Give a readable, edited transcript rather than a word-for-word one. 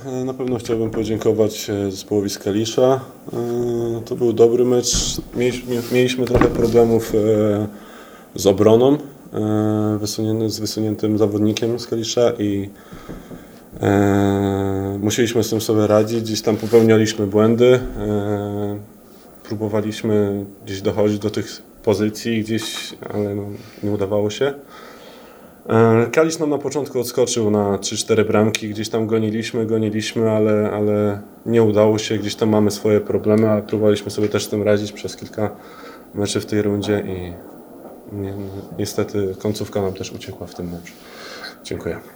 Na pewno chciałbym podziękować zespołowi z Kalisza. To był dobry mecz. Mieliśmy trochę problemów z obroną, z wysuniętym zawodnikiem z Kalisza i musieliśmy z tym sobie radzić. Gdzieś tam popełnialiśmy błędy. Próbowaliśmy gdzieś dochodzić do tych pozycji, ale nie udawało się. Kalisz nam na początku odskoczył na 3-4 bramki, gdzieś tam goniliśmy, ale nie udało się, gdzieś tam mamy swoje problemy, ale próbowaliśmy sobie też z tym radzić przez kilka meczy w tej rundzie i niestety końcówka nam też uciekła w tym meczu. Dziękuję.